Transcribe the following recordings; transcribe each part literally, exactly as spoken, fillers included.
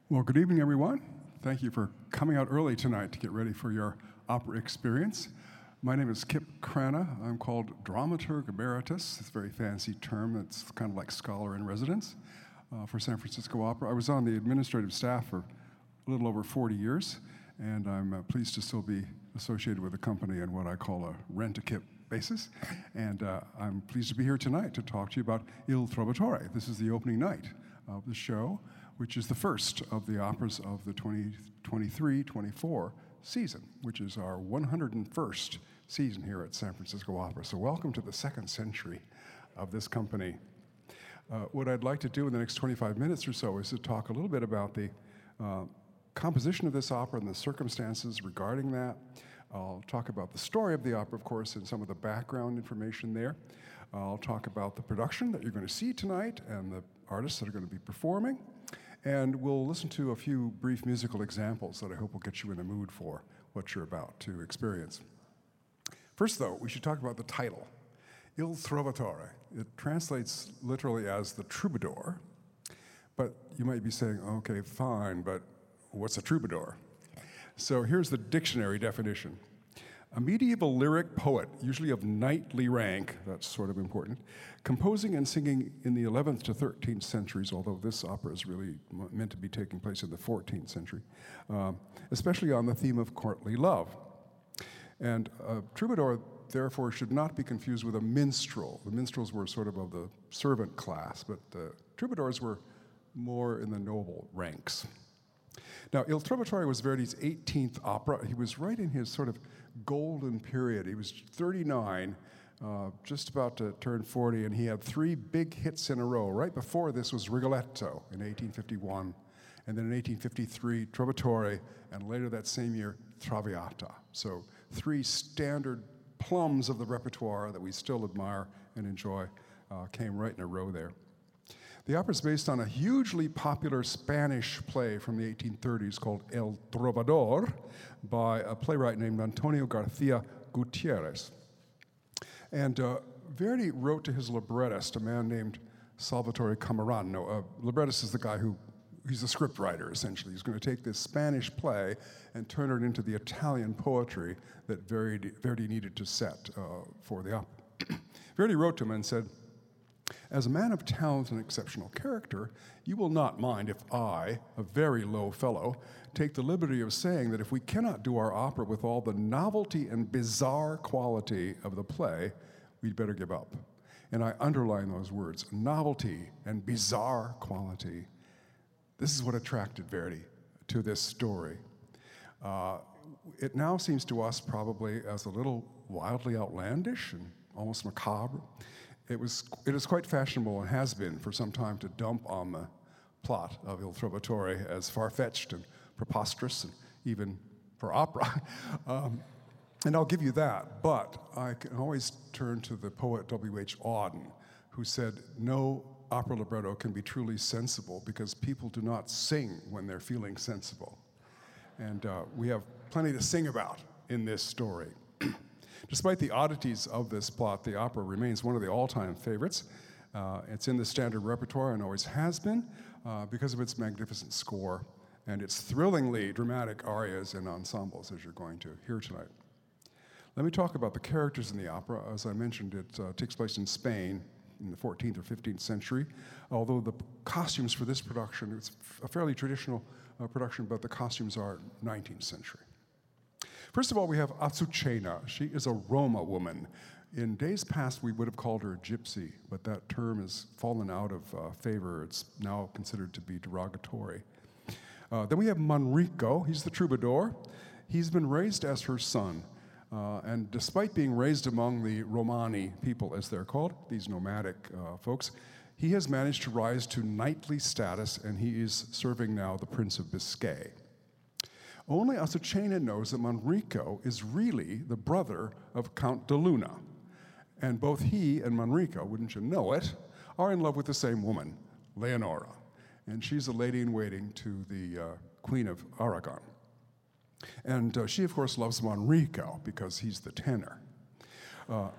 Well, good evening, everyone. Thank you for coming out early tonight to get ready for your opera experience. My name is Kip Crana. I'm called Dramaturg Emeritus. It's a very fancy term. It's kind of like scholar in residence uh, for San Francisco Opera. I was on the administrative staff for a little over forty years, and I'm uh, pleased to still be associated with the company on what I call a rent-a-Kip basis. And uh, I'm pleased to be here tonight to talk to you about Il Trovatore. This is the opening night of the show, which is the first of the operas of the twenty twenty-three twenty-four season, which is our one hundred first season here at San Francisco Opera. So welcome to the second century of this company. Uh, what I'd like to do in the next twenty-five minutes or so is to talk a little bit about the uh, composition of this opera and the circumstances regarding that. I'll talk about the story of the opera, of course, and some of the background information there. I'll talk about the production that you're going to see tonight and the artists that are going to be performing. And we'll listen to a few brief musical examples that I hope will get you in the mood for what you're about to experience. First, though, we should talk about the title, Il Trovatore. It translates literally as the troubadour, but you might be saying, okay, fine, but what's a troubadour? So here's the dictionary definition. A medieval lyric poet, usually of knightly rank, that's sort of important, composing and singing in the eleventh to thirteenth centuries, although this opera is really meant to be taking place in the fourteenth century, uh, especially on the theme of courtly love. And a troubadour, therefore, should not be confused with a minstrel. The minstrels were sort of of the servant class, but the troubadours were more in the noble ranks. Now, Il Trovatore was Verdi's eighteenth opera. He was right in his sort of golden period. He was thirty-nine, uh, just about to turn forty, and he had three big hits in a row. Right before this was Rigoletto in eighteen fifty-one, and then in eighteen fifty-three, Trovatore, and later that same year, Traviata. So three standard plums of the repertoire that we still admire and enjoy uh, came right in a row there. The opera is based on a hugely popular Spanish play from the eighteen thirties called El Trovador by a playwright named Antonio Garcia Gutierrez. And uh, Verdi wrote to his librettist, a man named Salvatore Camerano. Uh, librettist is the guy who, he's a script writer, essentially. He's going to take this Spanish play and turn it into the Italian poetry that Verdi, Verdi needed to set uh, for the opera. Verdi wrote to him and said, "As a man of talent and exceptional character, you will not mind if I, a very low fellow, take the liberty of saying that if we cannot do our opera with all the novelty and bizarre quality of the play, we'd better give up." And I underline those words, novelty and bizarre quality. This is what attracted Verdi to this story. Uh, it now seems to us probably as a little wildly outlandish and almost macabre. It was, it is quite fashionable and has been for some time to dump on the plot of Il Trovatore as far-fetched and preposterous and even for opera. um, and I'll give you that, but I can always turn to the poet W H Auden, who said, no opera libretto can be truly sensible because people do not sing when they're feeling sensible. And uh, we have plenty to sing about in this story. Despite the oddities of this plot, the opera remains one of the all-time favorites. Uh, it's in the standard repertoire and always has been uh, because of its magnificent score and its thrillingly dramatic arias and ensembles, as you're going to hear tonight. Let me talk about the characters in the opera. As I mentioned, it uh, takes place in Spain in the fourteenth or fifteenth century, although the costumes for this production, it's a fairly traditional uh, production, but the costumes are nineteenth century. First of all, we have Azucena. She is a Roma woman. In days past, we would have called her a gypsy, but that term has fallen out of uh, favor. It's now considered to be derogatory. Uh, then we have Manrico. He's the troubadour. He's been raised as her son, uh, and despite being raised among the Romani people, as they're called, these nomadic uh, folks, he has managed to rise to knightly status, and he is serving now the Prince of Biscay. Only Azucena knows that Manrico is really the brother of Count de Luna. And both he and Manrico, wouldn't you know it, are in love with the same woman, Leonora. And she's a lady-in-waiting to the uh, Queen of Aragon. And uh, she, of course, loves Manrico because he's the tenor. Uh,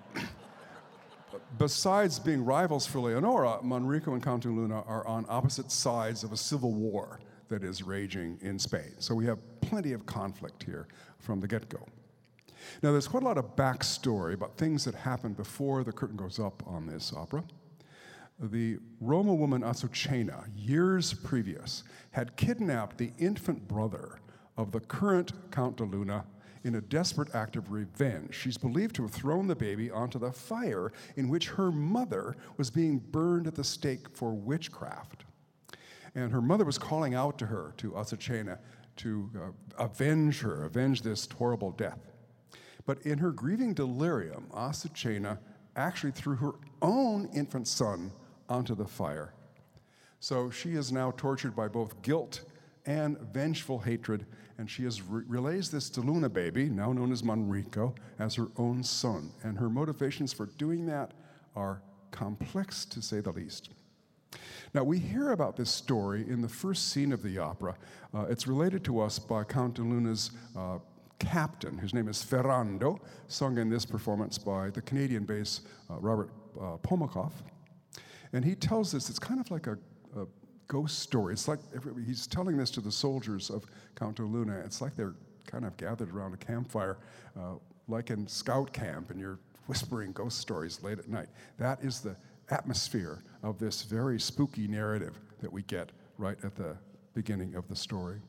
besides being rivals for Leonora, Manrico and Count de Luna are on opposite sides of a civil war that is raging in Spain. So we have plenty of conflict here from the get-go. Now, there's quite a lot of backstory about things that happened before the curtain goes up on this opera. The Roma woman Azucena, years previous, had kidnapped the infant brother of the current Count de Luna in a desperate act of revenge. She's believed to have thrown the baby onto the fire in which her mother was being burned at the stake for witchcraft. And her mother was calling out to her, to Azucena, to uh, avenge her, avenge this horrible death. But in her grieving delirium, Azucena actually threw her own infant son onto the fire. So she is now tortured by both guilt and vengeful hatred, and she has re- relays this to Luna baby, now known as Manrico, as her own son. And her motivations for doing that are complex, to say the least. Now, we hear about this story in the first scene of the opera. Uh, it's related to us by Count de Luna's uh, captain, whose name is Ferrando, sung in this performance by the Canadian bass uh, Robert uh, Pomikoff. And he tells us it's kind of like a, a ghost story. It's like every, he's telling this to the soldiers of Count de Luna. It's like they're kind of gathered around a campfire, uh, like in scout camp, and you're whispering ghost stories late at night. That is the atmosphere of this very spooky narrative that we get right at the beginning of the story.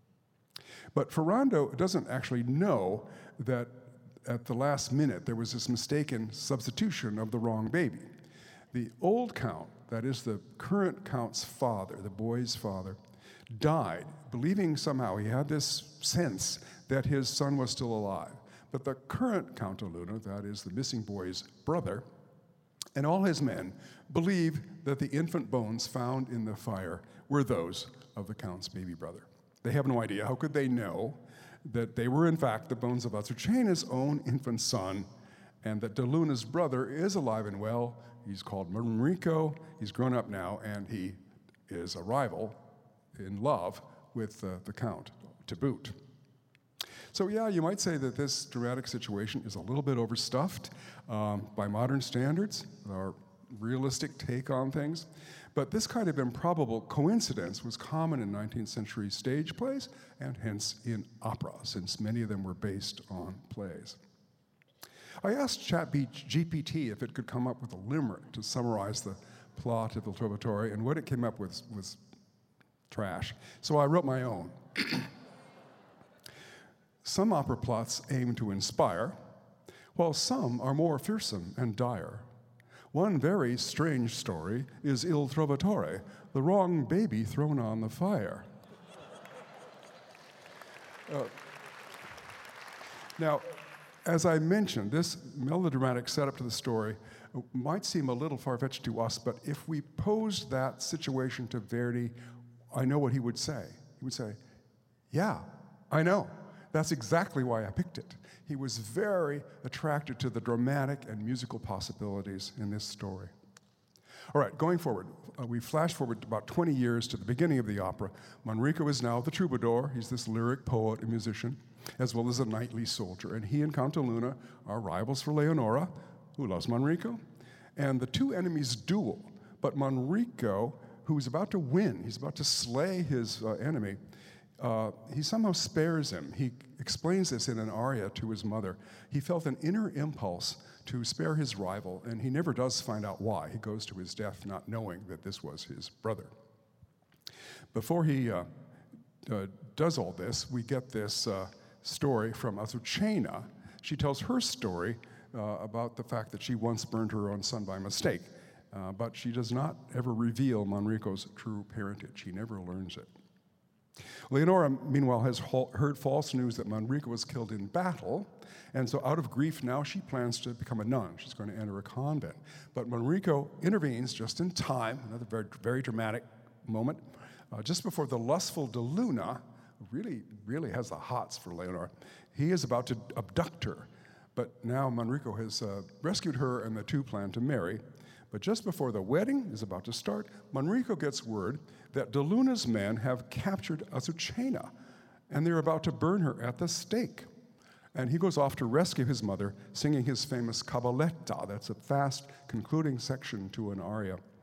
But Ferrando doesn't actually know that at the last minute there was this mistaken substitution of the wrong baby. The old count, that is the current count's father, the boy's father, died, believing somehow he had this sense that his son was still alive. But the current Count de Luna, that is the missing boy's brother, and all his men believe that the infant bones found in the fire were those of the count's baby brother. They have no idea. How could they know that they were, in fact, the bones of Azucena's own infant son, and that de Luna's brother is alive and well? He's called Manrico. He's grown up now, and he is a rival in love with uh, the Count to boot. So yeah, you might say that this dramatic situation is a little bit overstuffed um, by modern standards, our realistic take on things. But this kind of improbable coincidence was common in nineteenth century stage plays, and hence in opera, since many of them were based on plays. I asked ChatGPT if it could come up with a limerick to summarize the plot of Il Trovatore, and what it came up with was trash. So I wrote my own. Some opera plots aim to inspire, while some are more fearsome and dire. One very strange story is Il Trovatore, the wrong baby thrown on the fire. Uh, now, as I mentioned, this melodramatic setup to the story might seem a little far-fetched to us, but if we posed that situation to Verdi, I know what he would say. He would say, yeah, I know. That's exactly why I picked it. He was very attracted to the dramatic and musical possibilities in this story. All right, going forward, uh, we flash forward about twenty years to the beginning of the opera. Manrico is now the troubadour. He's this lyric poet and musician, as well as a knightly soldier. And he and Count de Luna are rivals for Leonora, who loves Manrico. And the two enemies duel. But Manrico, who's about to win, he's about to slay his uh, enemy, Uh, he somehow spares him. He explains this in an aria to his mother. He felt an inner impulse to spare his rival, and he never does find out why. He goes to his death not knowing that this was his brother. Before he uh, uh, does all this, we get this uh, story from Azucena. She tells her story uh, about the fact that she once burned her own son by mistake, uh, but she does not ever reveal Manrico's true parentage. He never learns it. Leonora, meanwhile, has heard false news that Manrico was killed in battle, and so out of grief now she plans to become a nun. She's going to enter a convent. But Manrico intervenes just in time, another very, very dramatic moment, uh, just before the lustful de Luna, who really, really has the hots for Leonora, he is about to abduct her. But now Manrico has uh, rescued her, and the two plan to marry. But just before the wedding is about to start, Manrico gets word that de Luna's men have captured Azucena, and they're about to burn her at the stake. And he goes off to rescue his mother, singing his famous cabaletta. That's a fast concluding section to an aria.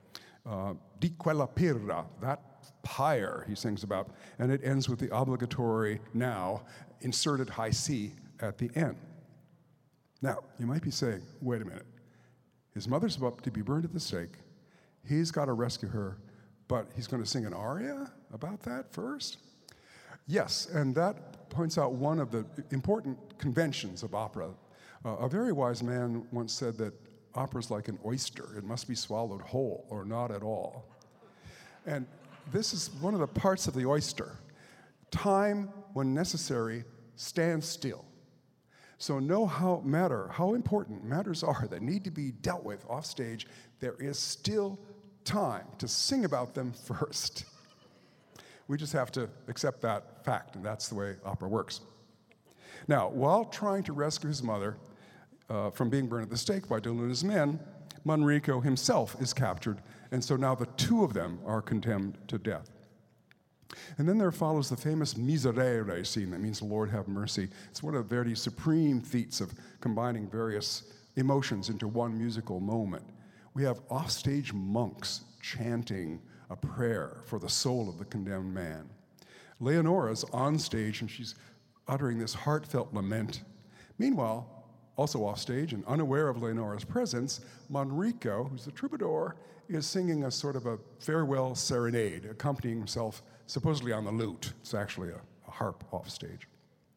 uh, di quella pirra, that pyre he sings about, and it ends with the obligatory now inserted high C at the end. Now, you might be saying, wait a minute, his mother's about to be burned at the stake, he's got to rescue her, but he's going to sing an aria about that first? Yes, and that points out one of the important conventions of opera. Uh, a very wise man once said that opera's like an oyster. It must be swallowed whole or not at all. And this is one of the parts of the oyster. Time, when necessary, stands still. So no how matter how important matters are that need to be dealt with off stage, there is still time to sing about them first. We just have to accept that fact, and that's the way opera works. Now, while trying to rescue his mother uh, from being burned at the stake by De Luna's men, Manrico himself is captured, and so now the two of them are condemned to death. And then there follows the famous miserere scene, that means Lord have mercy. It's one of Verdi's supreme feats of combining various emotions into one musical moment. We have offstage monks chanting a prayer for the soul of the condemned man. Leonora's on stage and she's uttering this heartfelt lament. Meanwhile, also offstage and unaware of Leonora's presence, Manrico, who's the troubadour, is singing a sort of a farewell serenade, accompanying himself supposedly on the lute. It's actually a, a harp off stage.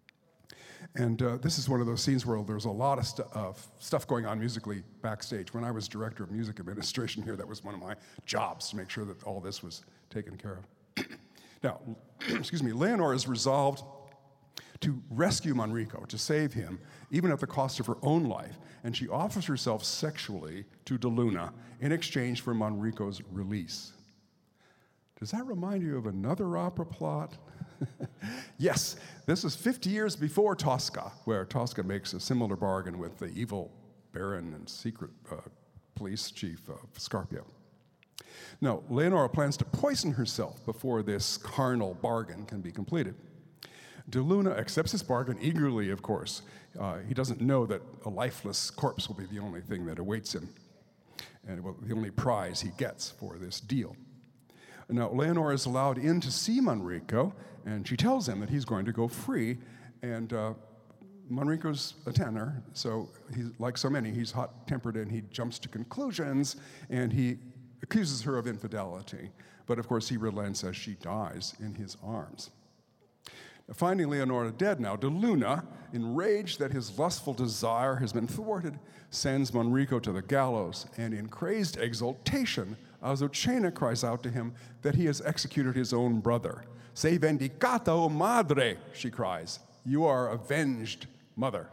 And uh, this is one of those scenes where there's a lot of stu- uh, stuff going on musically backstage. When I was director of music administration here, that was one of my jobs, to make sure that all this was taken care of. Now, excuse me, Leonora is resolved to rescue Manrico, to save him, even at the cost of her own life, and she offers herself sexually to De Luna in exchange for Manrico's release. Does that remind you of another opera plot? Yes, this is fifty years before Tosca, where Tosca makes a similar bargain with the evil baron and secret uh, police chief of Scarpia. Now, Leonora plans to poison herself before this carnal bargain can be completed. De Luna accepts his bargain eagerly, of course. Uh, he doesn't know that a lifeless corpse will be the only thing that awaits him, and well, the only prize he gets for this deal. Now, Leonora is allowed in to see Manrico, and she tells him that he's going to go free, and uh, Manrico's a tenor, so he's, like so many, he's hot-tempered and he jumps to conclusions, and he accuses her of infidelity. But of course, he relents as she dies in his arms. Finding Leonora dead now, De Luna, enraged that his lustful desire has been thwarted, sends Manrico to the gallows, and in crazed exultation, Azucena cries out to him that he has executed his own brother. Sei vendicata, o madre, she cries. You are avenged, mother.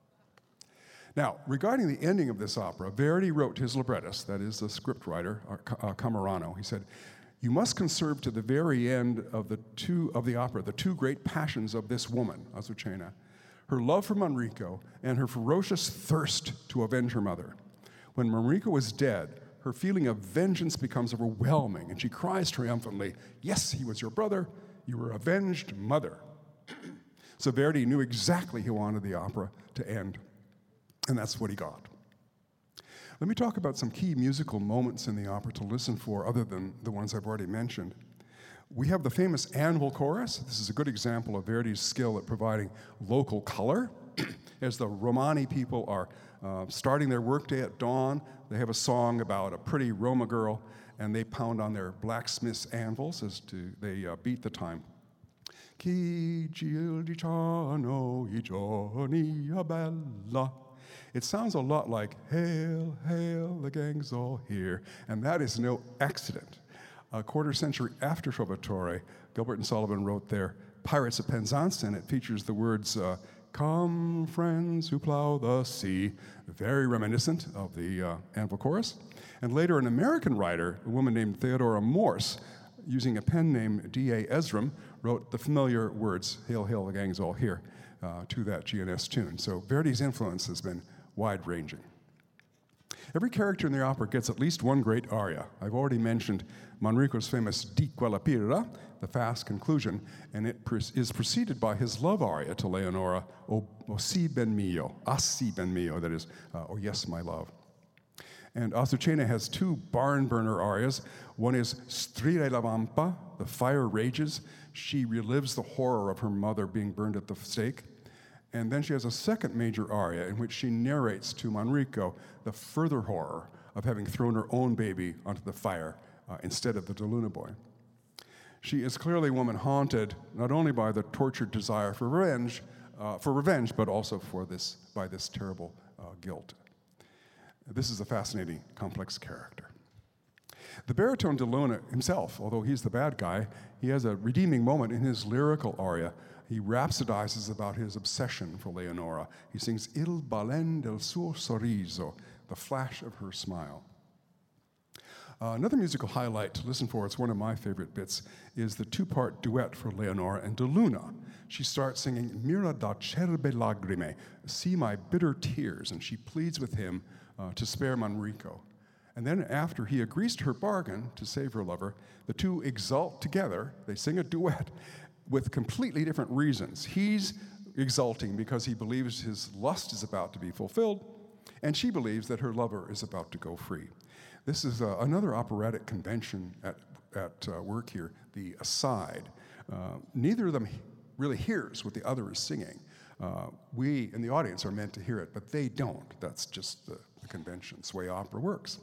Now, regarding the ending of this opera, Verdi wrote to his librettist, that is the scriptwriter, uh, Camerano, he said, "You must conserve to the very end of the two of the opera the two great passions of this woman, Azucena, her love for Manrico and her ferocious thirst to avenge her mother. When Manrico is dead, her feeling of vengeance becomes overwhelming, and she cries triumphantly, 'Yes, he was your brother, you were avenged, mother.'" So Verdi knew exactly he wanted the opera to end, and that's what he got. Let me talk about some key musical moments in the opera to listen for, other than the ones I've already mentioned. We have the famous anvil chorus. This is a good example of Verdi's skill at providing local color. As the Romani people are uh, starting their workday at dawn, they have a song about a pretty Roma girl, and they pound on their blacksmith's anvils as to they uh, beat the time. Chi gil diciano I giorni a bella. It sounds a lot like, hail, hail, the gang's all here. And that is no accident. A quarter century after Trovatore, Gilbert and Sullivan wrote their Pirates of Penzance, and it features the words, uh, "Come, friends who plow the sea," very reminiscent of the uh, anvil chorus. And later, an American writer, a woman named Theodora Morse, using a pen name D A Ezram, wrote the familiar words, "Hail, hail, the gang's all here," uh, to that G N S tune. So Verdi's influence has been wide-ranging. Every character in the opera gets at least one great aria. I've already mentioned Manrico's famous Di quella pirra, the fast conclusion, and it pre- is preceded by his love aria to Leonora, O, o si ben mio, ah si ben mio, that is, uh, oh yes, my love. And Azucena has two barn burner arias. One is Strile la Vampa, the fire rages. She relives the horror of her mother being burned at the stake. And then she has a second major aria in which she narrates to Manrico the further horror of having thrown her own baby onto the fire uh, instead of the De Luna boy. She is clearly a woman haunted not only by the tortured desire for revenge, uh, for revenge, but also for this by this terrible uh, guilt. This is a fascinating, complex character. The baritone De Luna himself, although he's the bad guy, he has a redeeming moment in his lyrical aria. He rhapsodizes about his obsession for Leonora. He sings Il balen del suo sorriso, the flash of her smile. Uh, another musical highlight to listen for, it's one of my favorite bits, is the two-part duet for Leonora and De Luna. She starts singing Mira d'acerbe lagrime, see my bitter tears, and she pleads with him uh, to spare Manrico. And then after he agrees to her bargain to save her lover, the two exult together, they sing a duet with completely different reasons. He's exulting because he believes his lust is about to be fulfilled, and she believes that her lover is about to go free. This is uh, another operatic convention at, at uh, work here, the aside. Uh, neither of them really hears what the other is singing. Uh, we in the audience are meant to hear it, but they don't. That's just the, the convention. It's the way opera works.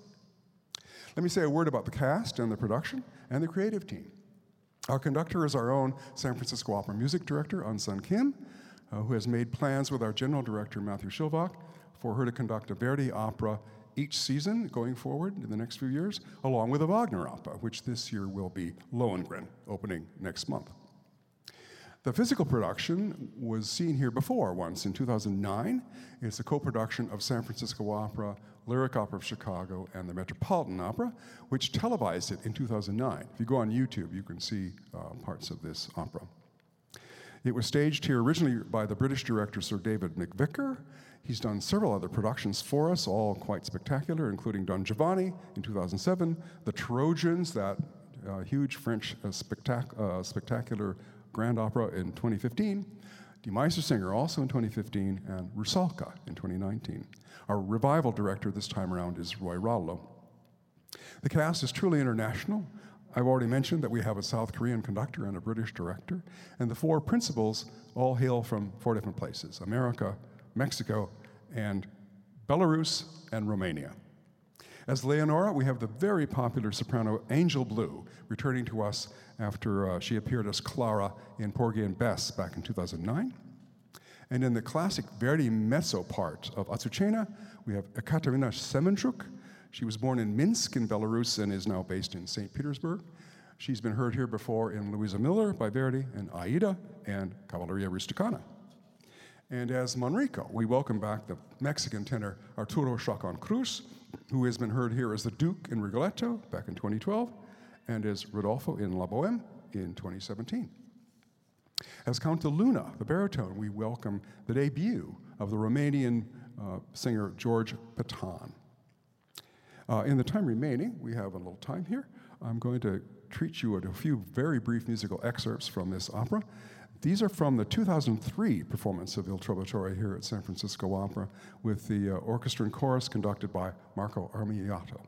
Let me say a word about the cast and the production and the creative team. Our conductor is our own San Francisco Opera music director, An-Sun Kim, uh, who has made plans with our general director, Matthew Schilbach, for her to conduct a Verdi opera each season going forward in the next few years, along with a Wagner opera, which this year will be Lohengrin, opening next month. The physical production was seen here before once in two thousand nine. It's a co-production of San Francisco Opera, Lyric Opera of Chicago, and the Metropolitan Opera, which televised it in two thousand nine. If you go on YouTube, you can see uh, parts of this opera. It was staged here originally by the British director Sir David McVicker. He's done several other productions for us, all quite spectacular, including Don Giovanni in two thousand seven, The Trojans, that uh, huge French uh, spectac- uh, spectacular grand opera in twenty fifteen, Die Meistersinger also in twenty fifteen, and Rusalka in twenty nineteen. Our revival director this time around is Roy Rollo. The cast is truly international. I've already mentioned that we have a South Korean conductor and a British director, and the four principals all hail from four different places: America, Mexico, and Belarus, and Romania. As Leonora, we have the very popular soprano Angel Blue, returning to us after uh, she appeared as Clara in Porgy and Bess back in two thousand nine. And in the classic Verdi mezzo part of Azucena, we have Ekaterina Semenchuk. She was born in Minsk in Belarus and is now based in Saint Petersburg. She's been heard here before in Luisa Miller by Verdi, and Aida, and Cavalleria Rusticana. And as Manrico, we welcome back the Mexican tenor Arturo Chacon Cruz, who has been heard here as the Duke in Rigoletto back in twenty twelve, and as Rodolfo in La Boheme in twenty seventeen. As Count de Luna, the baritone, we welcome the debut of the Romanian uh, singer George Petan. Uh, in the time remaining, we have a little time here. I'm going to treat you to a few very brief musical excerpts from this opera. These are from the two thousand three performance of Il Trovatore here at San Francisco Opera with the uh, orchestra and chorus conducted by Marco Armigliato.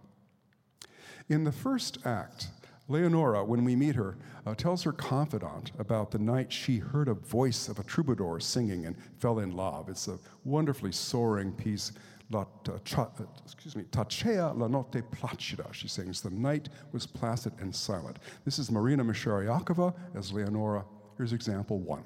In the first act, Leonora, when we meet her, uh, tells her confidant about the night she heard a voice of a troubadour singing and fell in love. It's a wonderfully soaring piece. La, ta, excuse me, Tacea la notte placida, she sings. The night was placid and silent. This is Marina Mashariakova as Leonora. Here's example one.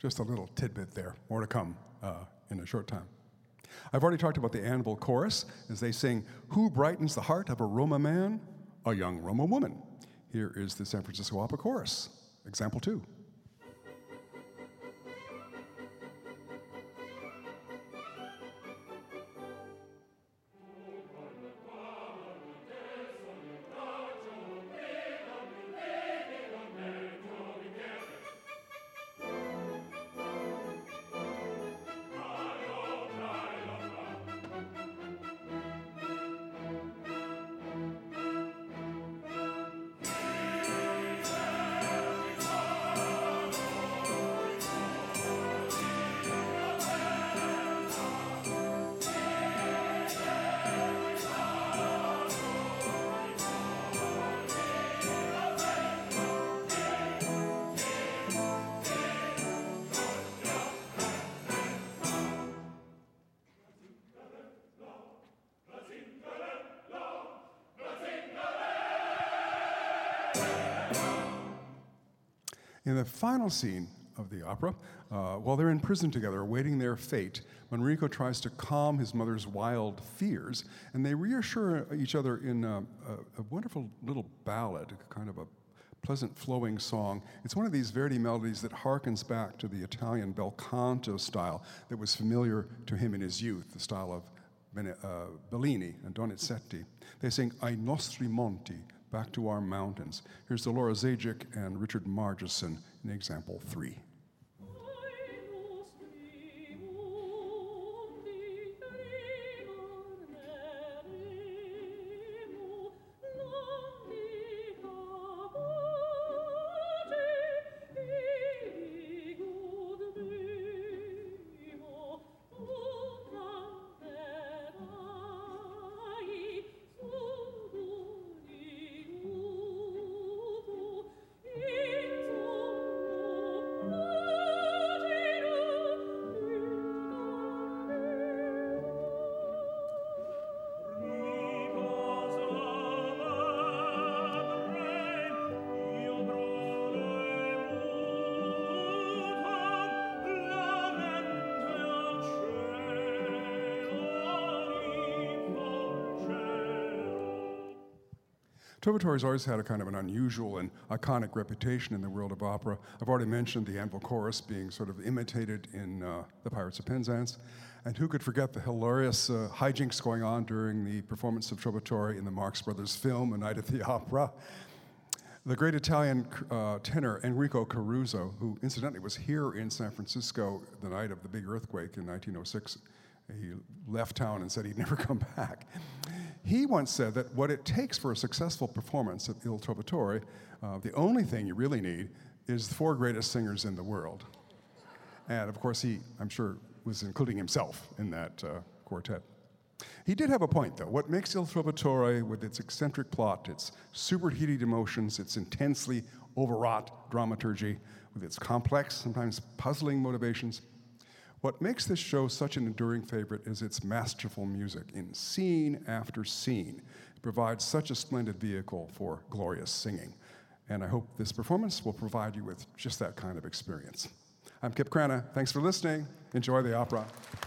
just a little tidbit there. More to come uh, in a short time. I've already talked about the Anvil Chorus as they sing, "Who brightens the heart of a Roma man? A young Roma woman." Here is the San Francisco Opera Chorus, example two. In the final scene of the opera, uh, while they're in prison together, awaiting their fate, Manrico tries to calm his mother's wild fears, and they reassure each other in a, a, a wonderful little ballad, kind of a pleasant flowing song. It's one of these Verdi melodies that harkens back to the Italian bel canto style that was familiar to him in his youth, the style of Bene, uh, Bellini and Donizetti. They sing "Ai nostri monti," back to our mountains. Here's Delora Zajic and Richard Margeson in example three. Trovatore has always had a kind of an unusual and iconic reputation in the world of opera. I've already mentioned the Anvil Chorus being sort of imitated in uh, The Pirates of Penzance. And who could forget the hilarious uh, hijinks going on during the performance of Trovatore in the Marx Brothers film, A Night at the Opera. The great Italian uh, tenor Enrico Caruso, who incidentally was here in San Francisco the night of the big earthquake in nineteen oh six, he left town and said he'd never come back. He once said that what it takes for a successful performance of Il Trovatore, uh, the only thing you really need is the four greatest singers in the world. And of course, he, I'm sure, was including himself in that uh, quartet. He did have a point, though. What makes Il Trovatore, with its eccentric plot, its superheated emotions, its intensely overwrought dramaturgy, with its complex, sometimes puzzling motivations, what makes this show such an enduring favorite is its masterful music in scene after scene. It provides such a splendid vehicle for glorious singing. And I hope this performance will provide you with just that kind of experience. I'm Kip Krana. Thanks for listening. Enjoy the opera.